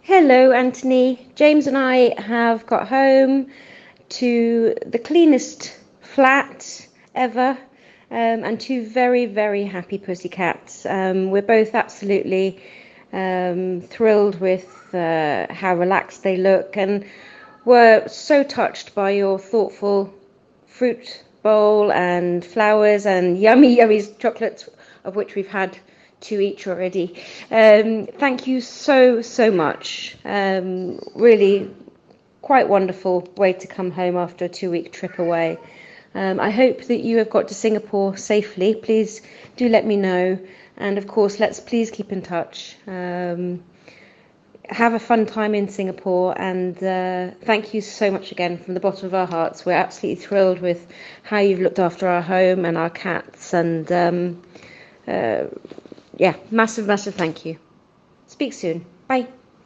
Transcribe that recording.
Hello, Anthony. James and I have got home to the cleanest flat ever, and two very, very happy pussycats. We're both absolutely thrilled with how relaxed they look, and we're so touched by your thoughtful fruit bowl and flowers and yummy, yummy chocolates, of which we've had two each already. Thank you so, so much. Really quite wonderful way to come home after a 2 week trip away. I hope that you have got to Singapore safely. Please do let me know. And of course, let's please keep in touch. Have a fun time in Singapore, and thank you so much again from the bottom of our hearts. We're absolutely thrilled with how you've looked after our home and our cats, and yeah, massive, massive thank you. Speak soon. Bye.